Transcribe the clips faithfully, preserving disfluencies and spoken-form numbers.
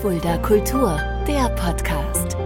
Fulda Kultur, der Podcast.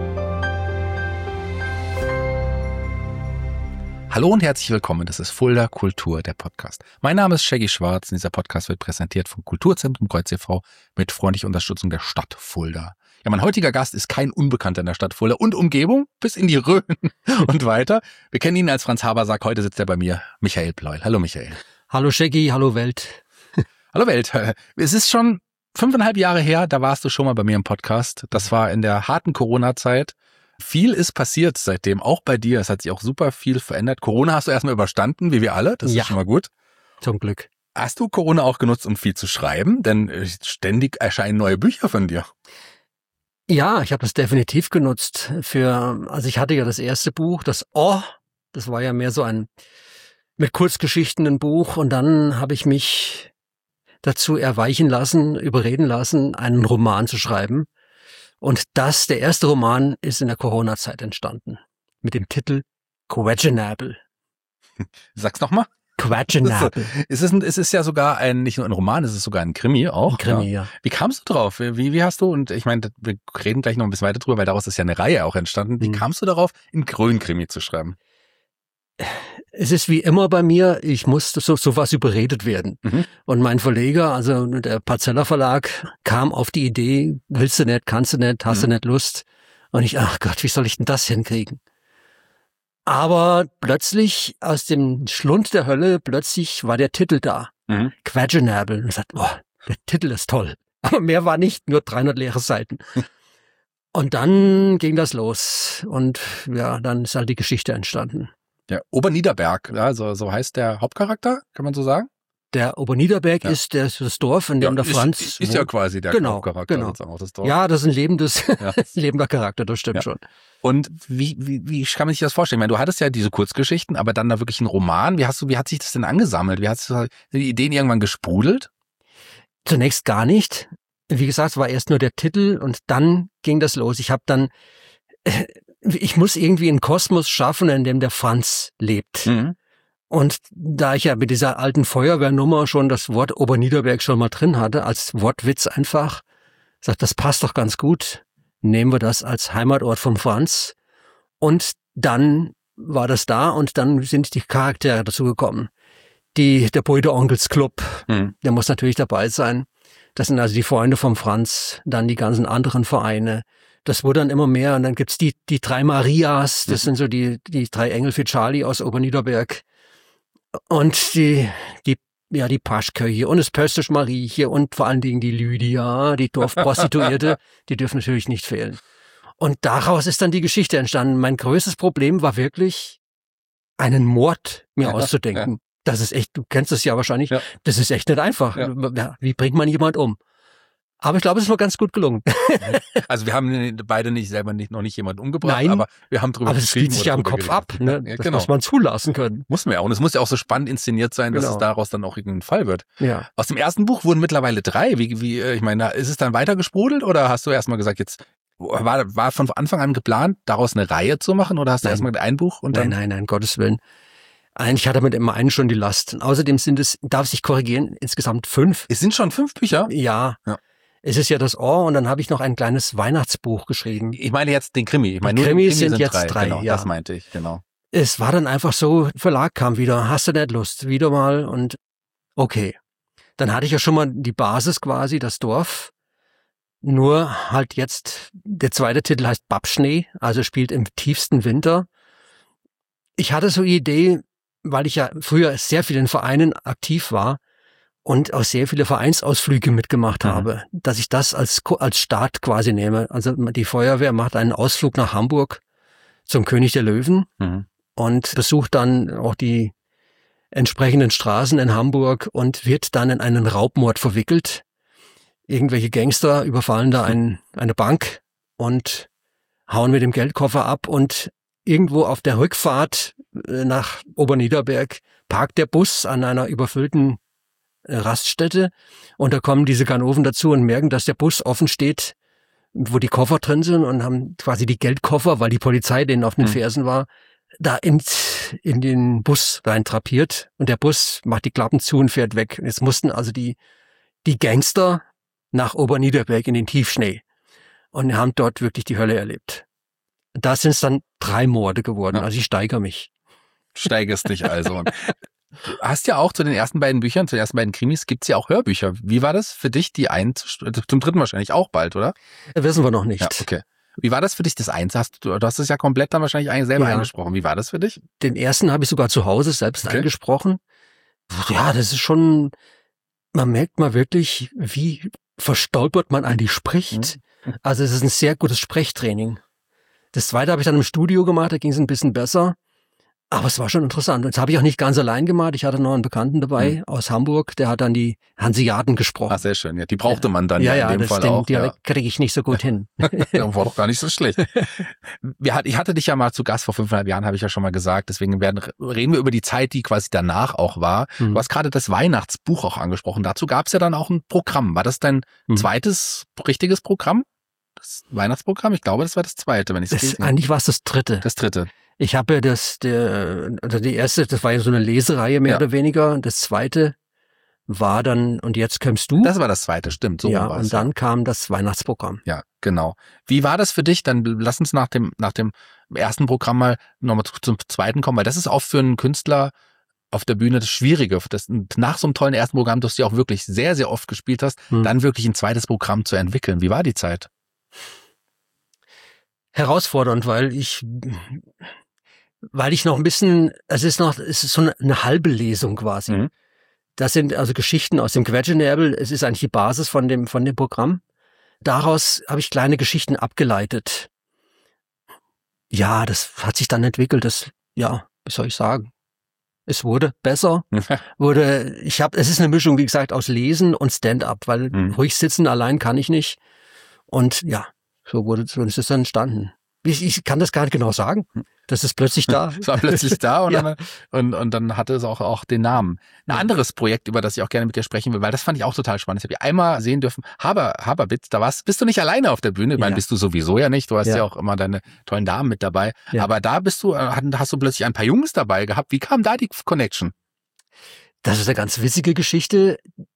Hallo und herzlich willkommen, das ist Fulda Kultur, der Podcast. Mein Name ist Shaggy Schwarz und dieser Podcast wird präsentiert vom Kulturzentrum Kreuz e V mit freundlicher Unterstützung der Stadt Fulda. Ja, mein heutiger Gast ist kein Unbekannter in der Stadt Fulda und Umgebung, bis in die Rhön und weiter. Wir kennen ihn als Franz Habersack, heute sitzt er bei mir, Michael Pleuel. Hallo Michael. Hallo Shaggy, hallo Welt. Hallo Welt. Es ist schon fünfeinhalb Jahre her, da warst du schon mal bei mir im Podcast. Das war in der harten Corona-Zeit. Viel ist passiert seitdem, auch bei dir. Es hat sich auch super viel verändert. Corona hast du erstmal überstanden, wie wir alle. Das Ja. ist schon mal gut. Zum Glück. Hast du Corona auch genutzt, um viel zu schreiben? Denn äh, ständig erscheinen neue Bücher von dir. Ja, ich habe das definitiv genutzt für, also ich hatte ja das erste Buch, das Oh, das war ja mehr so ein mit Kurzgeschichten ein Buch und dann habe ich mich dazu erweichen lassen, überreden lassen, einen Roman zu schreiben. Und das, der erste Roman, ist in der Corona-Zeit entstanden. Mit dem Titel Quaginable. Sag's nochmal. Quaginable. Es ist, ein, es ist ja sogar ein, nicht nur ein Roman, es ist sogar ein Krimi auch. Ein Krimi, ja. ja. Wie kamst du drauf? Wie, wie hast du, und ich meine, wir reden gleich noch ein bisschen weiter drüber, weil daraus ist ja eine Reihe auch entstanden. Wie Mhm. kamst du darauf, einen Grün-Krimi zu schreiben? Es ist wie immer bei mir, ich musste so sowas überredet werden. Mhm. Und mein Verleger, also der Parzella Verlag, kam auf die Idee, willst du nicht, kannst du nicht, hast Mhm. du nicht Lust? Und ich, ach Gott, wie soll ich denn das hinkriegen? Aber plötzlich, aus dem Schlund der Hölle, plötzlich war der Titel da. Mhm. Quaginable. Und ich sagte, boah, der Titel ist toll. Aber mehr war nicht, nur dreihundert leere Seiten. Und dann ging das los. Und ja, dann ist halt die Geschichte entstanden. Ja, Oberniederberg, ja, so, so heißt der Hauptcharakter, kann man so sagen? Der Oberniederberg Ja. ist das, das Dorf, in dem der ist, Franz ist, ist ja wohnt. quasi der Genau, Hauptcharakter. genau. sozusagen auch das Dorf. Ja, das ist ein lebendes, Ja. lebender Charakter, das stimmt Ja. schon. Und wie, wie, wie kann man sich das vorstellen? Ich meine, du hattest ja diese Kurzgeschichten, aber dann da wirklich einen Roman. Wie hast du, wie hat sich das denn angesammelt? Wie hast du die Ideen irgendwann gesprudelt? Zunächst gar nicht. Wie gesagt, es war erst nur der Titel und dann ging das los. Ich habe dann, äh, ich muss irgendwie einen Kosmos schaffen, in dem der Franz lebt. Mhm. Und da ich ja mit dieser alten Feuerwehrnummer schon das Wort Oberniederberg schon mal drin hatte, als Wortwitz einfach, sagt, das passt doch ganz gut. Nehmen wir das als Heimatort vom Franz. Und dann war das da und dann sind die Charaktere dazu gekommen. Die, der Brüder Onkels Club, Mhm. der muss natürlich dabei sein. Das sind also die Freunde vom Franz, dann die ganzen anderen Vereine. Das wurde dann immer mehr und dann gibt's die, die drei Marias, das Mhm. sind so die, die drei Engel für Charlie aus Oberniederberg. Und die, die, ja, die Paschköche und das Pöstisch Marieche und vor allen Dingen die Lydia, die Dorfprostituierte, die dürfen natürlich nicht fehlen. Und daraus ist dann die Geschichte entstanden. Mein größtes Problem war wirklich, einen Mord mir Ja, auszudenken. Das ist echt, du kennst das ja wahrscheinlich, Ja. das ist echt nicht einfach. Ja. Ja, wie bringt man jemand um? Aber ich glaube, es ist mir ganz gut gelungen. Also wir haben beide nicht selber nicht, noch nicht jemanden umgebracht, Nein. aber wir haben drüber Aber es geschrieben. spielt sich oder ja im drüber Kopf geredet. ab. Ne? Ja, Das genau. muss man zulassen können. Muss man ja auch. Und es muss ja auch so spannend inszeniert sein, dass Genau. es daraus dann auch irgendein Fall wird. Ja. Aus dem ersten Buch wurden mittlerweile drei. Wie, wie, äh, ich meine, ist es dann weiter gesprudelt oder hast du erstmal gesagt, jetzt war, war von Anfang an geplant, daraus eine Reihe zu machen oder hast du Nein. erstmal ein Buch und dann? Nein, nein, nein, Gottes Willen. Eigentlich hatte mit dem einen schon die Last. Und außerdem sind es, darf ich korrigieren, insgesamt fünf. Es sind schon fünf Bücher. Ja. Ja. Es ist ja das Ohr und dann habe ich noch ein kleines Weihnachtsbuch geschrieben. Ich meine jetzt den Krimi. Ich meine, Die nur Krimis den Krimi sind jetzt drei, Genau, ja. das meinte ich, genau. Es war dann einfach so, Verlag kam wieder, hast du nicht Lust, wieder mal und okay. Dann hatte ich ja schon mal die Basis quasi, das Dorf. Nur halt jetzt, der zweite Titel heißt Babschnee, also spielt im tiefsten Winter. Ich hatte so die Idee, weil ich ja früher sehr viel in Vereinen aktiv war und auch sehr viele Vereinsausflüge mitgemacht Mhm. habe, dass ich das als, als Start quasi nehme. Also die Feuerwehr macht einen Ausflug nach Hamburg zum König der Löwen Mhm. und besucht dann auch die entsprechenden Straßen in Hamburg und wird dann in einen Raubmord verwickelt. Irgendwelche Gangster überfallen da ein, eine Bank und hauen mit dem Geldkoffer ab und irgendwo auf der Rückfahrt äh, nach Oberniederberg parkt der Bus an einer überfüllten äh, Raststätte und da kommen diese Ganoven dazu und merken, dass der Bus offen steht, wo die Koffer drin sind und haben quasi die Geldkoffer, weil die Polizei denen auf den Mhm. Fersen war, da in, in den Bus rein trapiert und der Bus macht die Klappen zu und fährt weg. Jetzt mussten also die, die Gangster nach Oberniederberg in den Tiefschnee. und haben dort wirklich die Hölle erlebt. Da sind es dann drei Morde geworden, Ja. also ich steigere mich. Steigerst dich also. Du hast ja auch zu den ersten beiden Büchern, zu den ersten beiden Krimis, gibt's ja auch Hörbücher. Wie war das für dich, die eins, zum dritten wahrscheinlich auch bald, oder? Wissen wir noch nicht. Ja, okay. Wie war das für dich, das eins? Hast du, du hast es ja komplett dann wahrscheinlich eigentlich selber Ja. eingesprochen. Wie war das für dich? Den ersten habe ich sogar zu Hause selbst Okay. eingesprochen. Ja, das ist schon, man merkt mal wirklich, wie verstolpert man eigentlich spricht. Mhm. Also es ist ein sehr gutes Sprechtraining. Das zweite habe ich dann im Studio gemacht, da ging es ein bisschen besser. Aber es war schon interessant. Das habe ich auch nicht ganz allein gemacht. Ich hatte noch einen Bekannten dabei Mhm. aus Hamburg, der hat dann die Hanseaten gesprochen. Ah, sehr schön. Ja, die brauchte man dann ja, ja, ja, in dem das, Fall den auch. Dialekt kriege ich nicht so gut hin. Ja, war doch gar nicht so schlecht. Wir hat, ich hatte dich ja mal zu Gast vor fünfeinhalb Jahren, habe ich ja schon mal gesagt. Deswegen werden, reden wir über die Zeit, die quasi danach auch war. Mhm. Du hast gerade das Weihnachtsbuch auch angesprochen. Dazu gab es ja dann auch ein Programm. War das dein Mhm. zweites richtiges Programm? Das Weihnachtsprogramm? Ich glaube, das war das zweite, wenn ich es Das, richtig. eigentlich war es das dritte. Das dritte. Ich habe ja das, der, also die erste, das war ja so eine Lesereihe mehr Ja. oder weniger. Das zweite war dann, und jetzt kommst du. Das war das zweite, stimmt. So ja, war und es. dann kam das Weihnachtsprogramm. Ja, genau. Wie war das für dich? Dann lass uns nach dem, nach dem ersten Programm mal nochmal zum zweiten kommen, weil das ist auch für einen Künstler auf der Bühne das Schwierige, das nach so einem tollen ersten Programm, das du ja auch wirklich sehr, sehr oft gespielt hast, Hm. dann wirklich ein zweites Programm zu entwickeln. Wie war die Zeit? Herausfordernd, weil ich, weil ich noch ein bisschen, es ist noch, es ist so eine, eine halbe Lesung quasi. Mhm. Das sind also Geschichten aus dem Quetschenärbel. Es ist eigentlich die Basis von dem, von dem Programm. Daraus habe ich kleine Geschichten abgeleitet. Ja, das hat sich dann entwickelt. Das, ja, wie soll ich sagen? Es wurde besser. Wurde, ich habe, es ist eine Mischung, wie gesagt, aus Lesen und Stand-up, weil Mhm. ruhig sitzen allein kann ich nicht. Und ja, so wurde, so ist es dann entstanden. Ich, ich kann das gar nicht genau sagen. Das ist plötzlich da. Es war plötzlich da und, Ja. dann, und, und dann hatte es auch, auch den Namen. Ein anderes Projekt, über das ich auch gerne mit dir sprechen will, weil das fand ich auch total spannend. Das habe ich einmal sehen dürfen. Haber, Haberbitz, da warst, bist du nicht alleine auf der Bühne. Ich meine, Ja. bist du sowieso ja nicht. Du hast ja, Ja. auch immer deine tollen Damen mit dabei. Ja. Aber da bist du, äh, hast du plötzlich ein paar Jungs dabei gehabt. Wie kam da die Connection? Das ist eine ganz witzige Geschichte.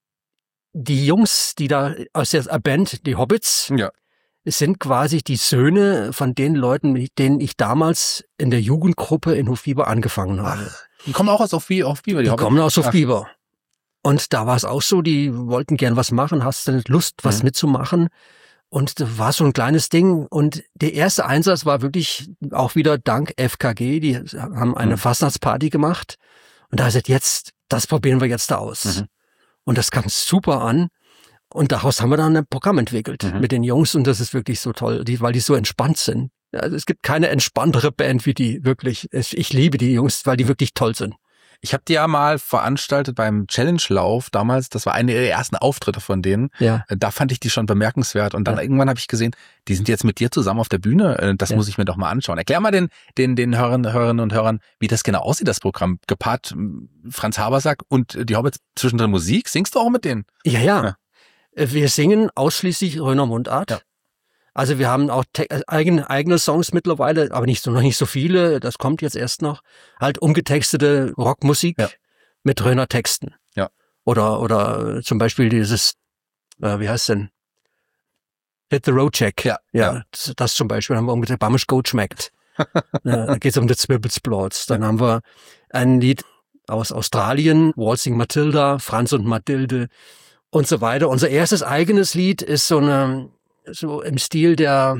Die Jungs, die da aus der Band, die Hobbits, Ja. es sind quasi die Söhne von den Leuten, mit denen ich damals in der Jugendgruppe in Hofbieber angefangen habe. Die kommen auch aus auf Biber. Die, die kommen aus Ach. Hofbieber. Und da war es auch so, die wollten gern was machen, hast du nicht Lust, was Mhm. mitzumachen? Und da war so ein kleines Ding. Und der erste Einsatz war wirklich auch wieder dank F K G. Die haben eine Mhm. Fastnachtsparty gemacht. Und da ist jetzt, jetzt, das probieren wir jetzt da aus. Mhm. Und das kam super an. Und daraus haben wir dann ein Programm entwickelt Mhm. mit den Jungs. Und das ist wirklich so toll, die, weil die so entspannt sind. Also es gibt keine entspanntere Band wie die, wirklich. Es, ich liebe die Jungs, weil die wirklich toll sind. Ich habe die ja mal veranstaltet beim Challenge-Lauf damals. Das war eine der ersten Auftritte von denen. Ja. Da fand ich die schon bemerkenswert. Und dann Ja. irgendwann habe ich gesehen, die sind jetzt mit dir zusammen auf der Bühne. Das Ja. muss ich mir doch mal anschauen. Erklär mal den, den, den Hörern, Hörerinnen und Hörern, wie das genau aussieht, das Programm. Gepaart m, Franz Habersack und die Hobbits zwischendrin Musik. Singst du auch mit denen? Ja, ja. Ja. Wir singen ausschließlich Röner Mundart. Ja. Also wir haben auch te- eigene, eigene Songs mittlerweile, aber nicht so, noch nicht so viele. Das kommt jetzt erst noch. Halt umgetextete Rockmusik Ja. mit Röner Texten. Ja. Oder, oder zum Beispiel dieses, äh, wie heißt denn? Hit the Road Check. Ja, Ja. ja. Das, das zum Beispiel haben wir umgetextet. Bamisch Goat schmeckt. Ja, da geht es um die Zwirbelsplots. Dann haben wir ein Lied aus Australien, Waltzing Matilda, Franz und Mathilde und so weiter. Unser erstes eigenes Lied ist so eine, so im Stil der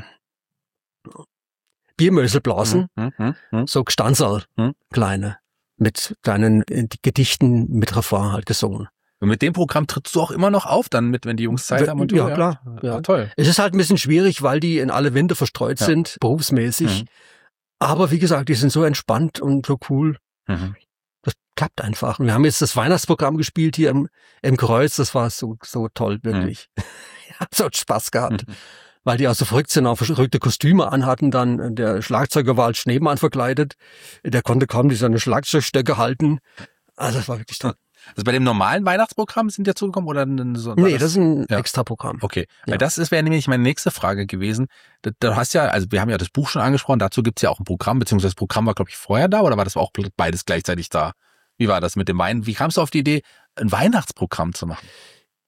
Biermöselblasen, Hm, hm, hm. so Gstanzerl, Hm. kleine, mit kleinen äh, Gedichten mit Refrain halt gesungen. Und mit dem Programm trittst du auch immer noch auf, dann mit, wenn die Jungs Zeit W- haben und du, ja, klar, ja. Toll. Es ist halt ein bisschen schwierig, weil die in alle Winde verstreut Ja. sind, berufsmäßig. Mhm. Aber wie gesagt, die sind so entspannt und so cool. Mhm. Das klappt einfach. Und wir haben jetzt das Weihnachtsprogramm gespielt hier im, im Kreuz. Das war so, so toll, wirklich. Ja, so hat Spaß gehabt. Mhm. Weil die auch so verrückt sind, auch verrückte Kostüme anhatten. Dann der Schlagzeuger war als Schneemann verkleidet. Der konnte kaum die seine Schlagzeugstöcke halten. Also das war wirklich toll. Also bei dem normalen Weihnachtsprogramm sind die dazugekommen oder so? Nee, das ist ein Ja. Extra-Programm. Okay, Ja. weil das ist wäre nämlich meine nächste Frage gewesen. Du, du hast ja, also wir haben ja das Buch schon angesprochen, dazu gibt's ja auch ein Programm, beziehungsweise das Programm war, glaube ich, vorher da oder war das auch beides gleichzeitig da? Wie war das mit dem Wein? Wie kamst du auf die Idee, ein Weihnachtsprogramm zu machen?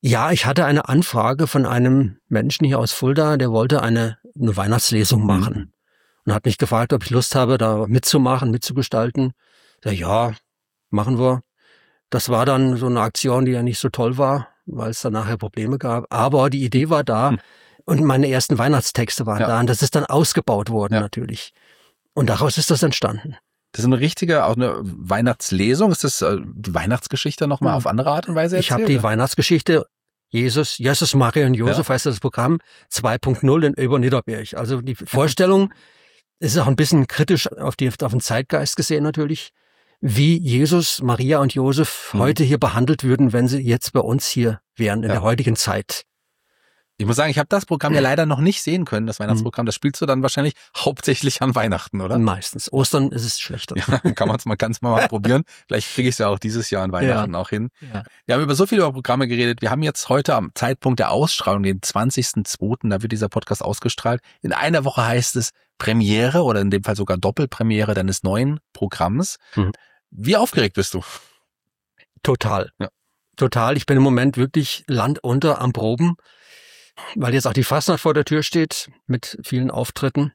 Ja, ich hatte eine Anfrage von einem Menschen hier aus Fulda, der wollte eine, eine Weihnachtslesung machen. Mhm. Und hat mich gefragt, ob ich Lust habe, da mitzumachen, mitzugestalten. Ja, ja, machen wir. Das war dann so eine Aktion, die ja nicht so toll war, weil es dann nachher Probleme gab. Aber die Idee war da mhm. und meine ersten Weihnachtstexte waren ja. da. Und das ist dann ausgebaut worden ja. natürlich. Und daraus ist das entstanden. Das ist eine richtige, auch eine Weihnachtslesung. Ist das äh, die Weihnachtsgeschichte nochmal mhm. auf andere Art und Weise erzählt? Ich habe die Weihnachtsgeschichte Jesus, Jesus, Maria und Josef ja. heißt das Programm zwei Punkt null in Oberniederberg. Also die Vorstellung ist auch ein bisschen kritisch auf, die, auf den Zeitgeist gesehen natürlich, wie Jesus, Maria und Josef mhm. heute hier behandelt würden, wenn sie jetzt bei uns hier wären in ja. der heutigen Zeit. Ich muss sagen, ich habe das Programm ja leider noch nicht sehen können, das Weihnachtsprogramm. Das spielst du dann wahrscheinlich hauptsächlich an Weihnachten, oder? Meistens. Ostern ist es schlechter. Ja, kann man es mal ganz mal probieren. Vielleicht kriege ich es ja auch dieses Jahr an Weihnachten ja. auch hin. Ja. Wir haben über so viele Programme geredet. Wir haben jetzt heute am Zeitpunkt der Ausstrahlung, den zwanzigsten zweiten Da wird dieser Podcast ausgestrahlt. In einer Woche heißt es Premiere oder in dem Fall sogar Doppelpremiere deines neuen Programms. Mhm. Wie aufgeregt bist du? Total. Ja. Total. Ich bin im Moment wirklich landunter am Proben, weil jetzt auch die Fastnacht vor der Tür steht mit vielen Auftritten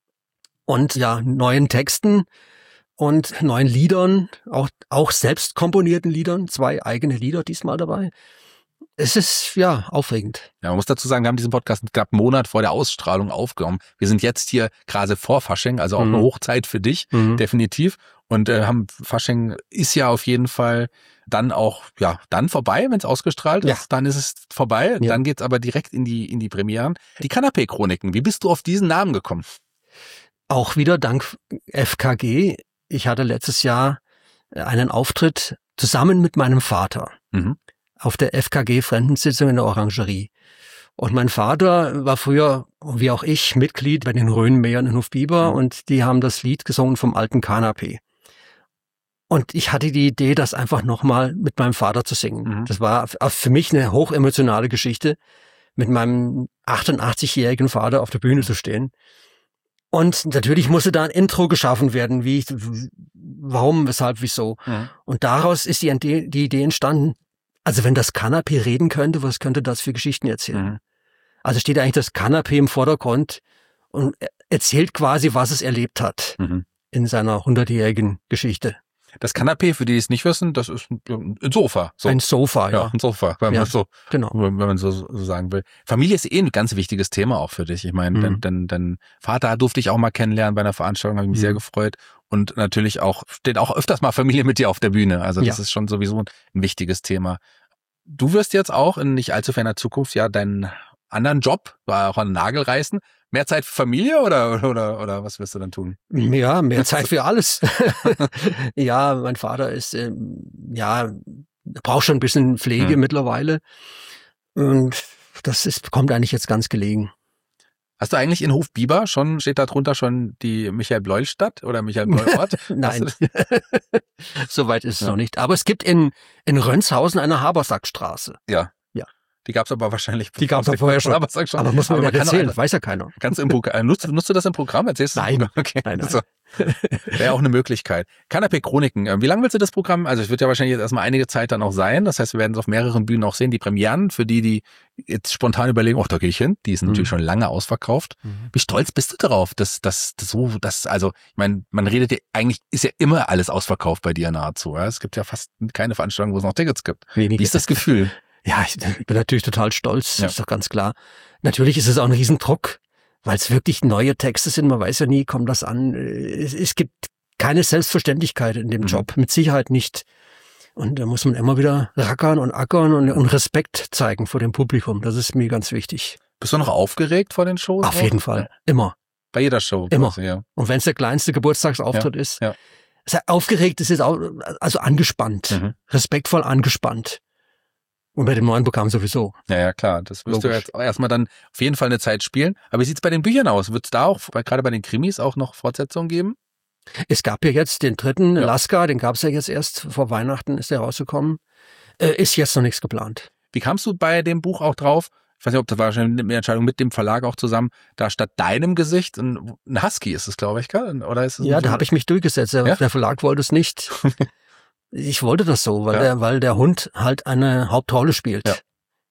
und ja, neuen Texten und neuen Liedern, auch, auch selbst komponierten Liedern, zwei eigene Lieder diesmal dabei. Es ist, ja, aufregend. Ja, man muss dazu sagen, wir haben diesen Podcast knapp einen Monat vor der Ausstrahlung aufgenommen. Wir sind jetzt hier gerade vor Fasching, also auch mhm. eine Hochzeit für dich, mhm. definitiv. Und äh, haben Fasching ist ja auf jeden Fall dann auch, ja, dann vorbei, wenn es ausgestrahlt ist. Ja. Dann ist es vorbei. Ja. Dann geht's aber direkt in die in die Premieren. Die Kanapee-Chroniken, wie bist du auf diesen Namen gekommen? Auch wieder dank F K G. Ich hatte letztes Jahr einen Auftritt zusammen mit meinem Vater. Mhm. Auf der F K G-Fremdensitzung in der Orangerie. Und mein Vater war früher, wie auch ich, Mitglied bei den Rhönmähern in Hofbiber mhm. und die haben das Lied gesungen vom alten Kanapee. Und ich hatte die Idee, das einfach nochmal mit meinem Vater zu singen. Mhm. Das war für mich eine hochemotionale Geschichte, mit meinem achtundachtzigjährigen Vater auf der Bühne zu stehen. Und natürlich musste da ein Intro geschaffen werden, wie, warum, weshalb, wieso. Mhm. Und daraus ist die, die Idee entstanden, also wenn das Kanapee reden könnte, was könnte das für Geschichten erzählen? Mhm. Also steht eigentlich das Kanapee im Vordergrund und erzählt quasi, was es erlebt hat mhm. in seiner hundertjährigen Geschichte. Das Kanapee, für die, die es nicht wissen, das ist ein Sofa. So. Ein Sofa, ja. Ja, ein Sofa, wenn ja, man so, genau. wenn man so, so sagen will. Familie ist eh ein ganz wichtiges Thema auch für dich. Ich meine, mhm. denn, denn, denn Vater durfte ich auch mal kennenlernen bei einer Veranstaltung, habe ich mich mhm. sehr gefreut. Und natürlich auch, steht auch öfters mal Familie mit dir auf der Bühne. Also das ja. ist schon sowieso ein, ein wichtiges Thema. Du wirst jetzt auch in nicht allzu ferner Zukunft ja deinen anderen Job, war auch an den Nagel reißen. Mehr Zeit für Familie oder, oder, oder was wirst du dann tun? Ja, mehr Zeit für alles. Ja, mein Vater ist, ähm, ja, braucht schon ein bisschen Pflege hm. mittlerweile. Und das ist, kommt eigentlich jetzt ganz gelegen. Hast du eigentlich in Hofbiber schon, steht da drunter schon die Michael-Bleul-Stadt oder Michael-Bleul-Ort? Nein, soweit ist es ja. noch nicht. Aber es gibt in, in Rönshausen eine Habersackstraße. Ja. Die gab's aber wahrscheinlich. Die gab's ja vorher schon. Aber, schon. aber muss man aber erzählen, einfach, weiß ja keiner. Kannst du im Programm, nutzt, nutzt du das im Programm? Erzählst du nein. Das okay. nein, nein. So. Wäre auch eine Möglichkeit. Kanapee-Chroniken. Wie lange willst du das Programm? Also es wird ja wahrscheinlich jetzt erstmal einige Zeit dann auch sein. Das heißt, wir werden es auf mehreren Bühnen auch sehen. Die Premieren, für die, die jetzt spontan überlegen, oh, da gehe ich hin. Die ist mhm. natürlich schon lange ausverkauft. Mhm. Wie stolz bist du darauf, dass das so, das, also, ich meine, man redet ja, eigentlich ist ja immer alles ausverkauft bei dir nahezu. Ja? Es gibt ja fast keine Veranstaltung, wo es noch Tickets gibt. Wenig. Wie ist das Gefühl? Ja, ich bin natürlich total stolz, ja. ist doch ganz klar. Natürlich ist es auch ein Riesendruck, weil es wirklich neue Texte sind. Man weiß ja nie, kommt das an. Es, es gibt keine Selbstverständlichkeit in dem mhm. Job, mit Sicherheit nicht. Und da muss man immer wieder rackern und ackern und, und Respekt zeigen vor dem Publikum. Das ist mir ganz wichtig. Bist du noch aufgeregt vor den Shows? Auf jeden Fall, immer. Bei jeder Show? Immer. Quasi, ja. Und wenn es der kleinste Geburtstagsauftritt ja. ist. Ja. Aufgeregt ist es auch, also angespannt, mhm. respektvoll angespannt. Und bei dem neuen Programm sowieso. Ja, ja, klar. Das wirst Logisch. Du jetzt auch erstmal dann auf jeden Fall eine Zeit spielen. Aber wie sieht's bei den Büchern aus? Wird es da auch, gerade bei den Krimis, auch noch Fortsetzungen geben? Es gab ja jetzt den dritten, ja. Lasker, den gab's ja jetzt erst, vor Weihnachten ist der rausgekommen. Äh, ist jetzt noch nichts geplant. Wie kamst du bei dem Buch auch drauf? Ich weiß nicht, ob das wahrscheinlich eine Entscheidung mit dem Verlag auch zusammen, da statt deinem Gesicht ein, ein Husky ist es, glaube ich, gell? Oder ist es ja, so? Da habe ich mich durchgesetzt. Der, ja? der Verlag wollte es nicht. Ich wollte das so, weil, ja. der, weil der Hund halt eine Hauptrolle spielt. Ja.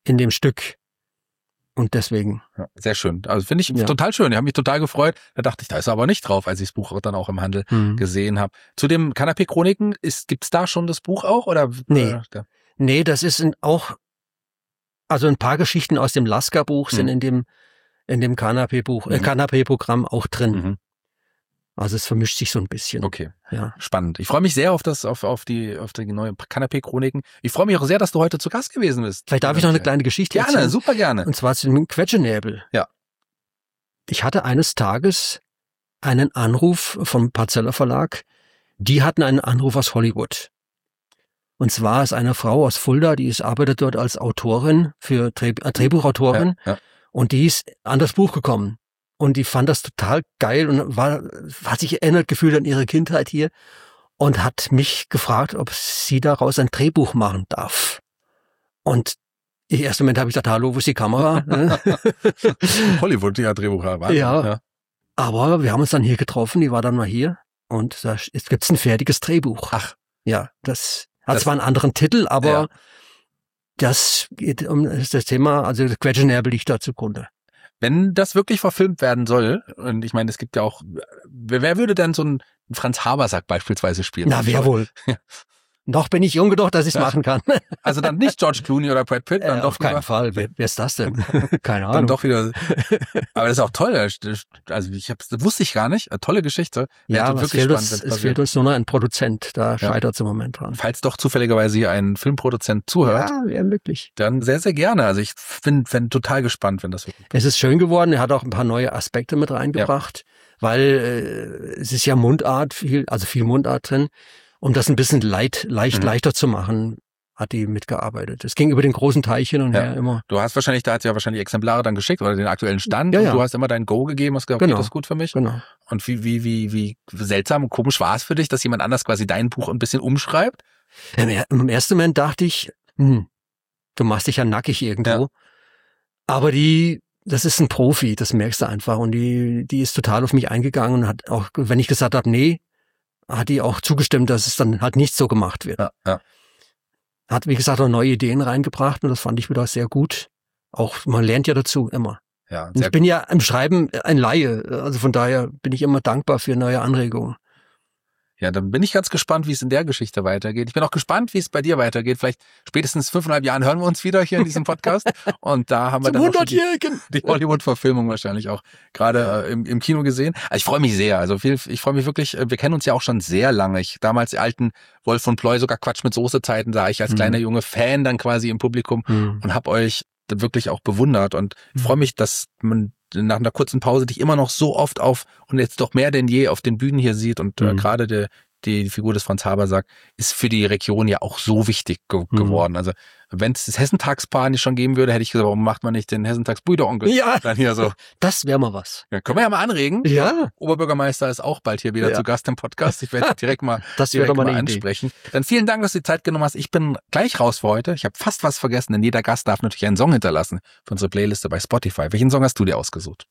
in dem Stück. Und deswegen. Ja, sehr schön. Also finde ich Ja. total schön. Ich habe mich total gefreut. Da dachte ich, da ist er aber nicht drauf, als ich das Buch dann auch im Handel Mhm. gesehen habe. Zu dem Kanapé-Chroniken, ist, gibt's da schon das Buch auch? Oder? Nee. Äh, da- Nee, das ist ein, auch, also ein paar Geschichten aus dem Lasker-Buch sind Mhm. in dem, in dem Kanapé-Buch, äh, Mhm. Kanapé-Programm auch drin. Mhm. Also es vermischt sich so ein bisschen. Okay. Ja. Spannend. Ich freue mich sehr auf das, auf, auf die, auf die neue Kanapé-Chroniken. Ich freue mich auch sehr, dass du heute zu Gast gewesen bist. Vielleicht darf ich noch eine kleine Geschichte Gerne, erzählen. super gerne. Und zwar zu dem Quetschenäbel. Ja. Ich hatte eines Tages einen Anruf vom Parzeller Verlag. Die hatten einen Anruf aus Hollywood. Und zwar ist eine Frau aus Fulda, die ist, arbeitet dort als Autorin, für Dreh, äh, Drehbuchautorin. Ja, ja. Und die ist an das Buch gekommen. Und die fand das total geil und war, hat sich erinnert gefühlt an ihre Kindheit hier und hat mich gefragt, ob sie daraus ein Drehbuch machen darf. Und im ersten Moment habe ich gedacht, hallo, wo ist die Kamera? Hollywood, ja, Drehbuch. Ja. Ja. Aber wir haben uns dann hier getroffen, die war dann mal hier und da gibt's ein fertiges Drehbuch. Ach. Ja, das hat Das- zwar einen anderen Titel, aber Ja. das geht um das Thema, also das Quetschenäbel liegt da zugrunde. Wenn das wirklich verfilmt werden soll, und ich meine, es gibt ja auch, wer, wer würde denn so einen Franz Habersack beispielsweise spielen? Na, wer wohl? Noch bin ich jung genug, dass ich es Ja. machen kann. Also dann nicht George Clooney oder Brad Pitt, dann Äh, doch auf keinen lieber- Fall. Wer, wer ist das denn? Keine dann Ahnung. doch wieder. Aber das ist auch toll. Also ich hab's, das wusste ich gar nicht. Eine tolle Geschichte. Wäre Ja, aber es wirklich fehlt, spannend, uns, wenn's es fehlt passiert. uns nur noch ein Produzent. Da scheitert es im Moment dran. Falls doch zufälligerweise hier ein Filmproduzent zuhört, Ja, wäre möglich. dann sehr, sehr gerne. Also ich bin, bin total gespannt, wenn das wirklich. Es ist schön geworden. Er hat auch ein paar neue Aspekte mit reingebracht, weil äh, es ist ja Mundart, viel, also viel Mundart drin. Um das ein bisschen leicht, leicht Mhm. leichter zu machen, hat die mitgearbeitet. Es ging über den großen Teich hin und Ja. her immer. Du hast wahrscheinlich, da hat sie ja wahrscheinlich Exemplare dann geschickt oder den aktuellen Stand Ja, und ja. du hast immer dein Go gegeben, hast gesagt, Genau. geht das gut für mich? Genau. Und wie, wie, wie, wie seltsam und komisch war es für dich, dass jemand anders quasi dein Buch ein bisschen umschreibt? Im, er- Im ersten Moment dachte ich, hm, du machst dich ja nackig irgendwo. Ja. Aber die, das ist ein Profi, das merkst du einfach. Und die, die ist total auf mich eingegangen und hat auch, wenn ich gesagt habe, nee, hat die auch zugestimmt, dass es dann halt nicht so gemacht wird. Ja, ja. Hat, wie gesagt, auch neue Ideen reingebracht und das fand ich wieder sehr gut. Auch, man lernt ja dazu immer. Ja, Und sehr ich bin ja im Schreiben ein Laie, also von daher bin ich immer dankbar für neue Anregungen. Ja, dann bin ich ganz gespannt, wie es in der Geschichte weitergeht. Ich bin auch gespannt, wie es bei dir weitergeht. Vielleicht spätestens fünfeinhalb Jahren hören wir uns wieder hier in diesem Podcast. Und da haben wir dann auch schon die, hundertjährigen! die Hollywood-Verfilmung wahrscheinlich auch gerade äh, im, im Kino gesehen. Also ich freue mich sehr. Also viel, ich freue mich wirklich, äh, wir kennen uns ja auch schon sehr lange. Ich damals die alten Wolf von Ploy, sogar Quatsch mit Soße-Zeiten, da ich als Mhm. kleiner Junge Fan dann quasi im Publikum Hm. und habe euch wirklich auch bewundert und Mhm. freue mich, dass man nach einer kurzen Pause dich immer noch so oft auf und jetzt doch mehr denn je auf den Bühnen hier sieht und äh, Mhm. gerade die, die Figur des Franz Habersack ist für die Region ja auch so wichtig ge Mhm. geworden. Also wenn es das Hessentagspaar nicht schon geben würde, hätte ich gesagt, warum macht man nicht den Hessentagsbrüderonkel? Ja, Dann hier so. das wäre mal was. Ja, können wir ja mal anregen. Ja, Oberbürgermeister ist auch bald hier wieder Ja. zu Gast im Podcast. Ich werde direkt mal das wäre direkt doch mal mal eine Idee. ansprechen. Dann vielen Dank, dass du die Zeit genommen hast. Ich bin gleich raus für heute. Ich habe fast was vergessen, denn jeder Gast darf natürlich einen Song hinterlassen für unsere Playliste bei Spotify. Welchen Song hast du dir ausgesucht?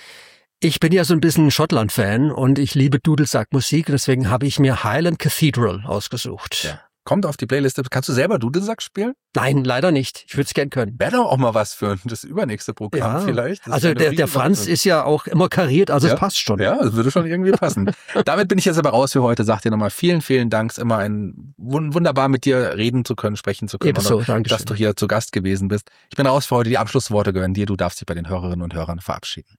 Ich bin ja so ein bisschen Schottland-Fan und ich liebe Dudelsack-Musik, deswegen habe ich mir Highland Cathedral ausgesucht. Ja. Kommt auf die Playliste. Kannst du selber Dudelsack spielen? Nein, leider nicht. Ich würde es gern können. Wäre doch auch mal was für das übernächste Programm Ja. vielleicht. Das ist Also eine der, der riesen Franz Sache. ist ja auch immer kariert, also Ja. es passt schon. Ja, das würde schon irgendwie passen. Damit bin ich jetzt aber raus für heute. Sag dir nochmal vielen, vielen Dank. Es ist immer ein wun- wunderbar mit dir reden zu können, sprechen zu können. Ebenso, Oder Dankeschön. dass du hier zu Gast gewesen bist. Ich bin raus für heute. Die Abschlussworte gehören dir. Du darfst dich bei den Hörerinnen und Hörern verabschieden.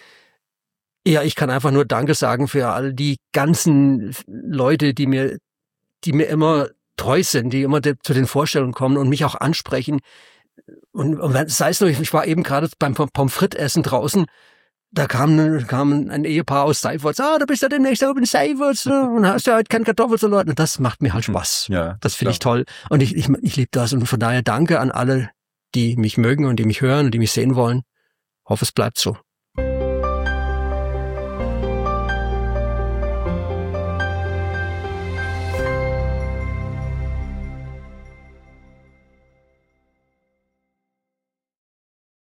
Ja, ich kann einfach nur Danke sagen für all die ganzen Leute, die mir, die mir immer treu sind, die immer de, zu den Vorstellungen kommen und mich auch ansprechen. Und, und wenn- sei es nur, ich, ich war eben gerade beim Pom- Pommes frites essen draußen, da kam, kam ein Ehepaar aus Seiferts, ah, du bist ja demnächst oben in Seiferts ne? Und hast ja heute kein Kartoffelsalat. Und das macht mir halt Spaß. Ja, Das finde ich toll. Und ich, ich, ich liebe das. Und von daher danke an alle, die mich mögen und die mich hören und die mich sehen wollen. Hoffe, es bleibt so.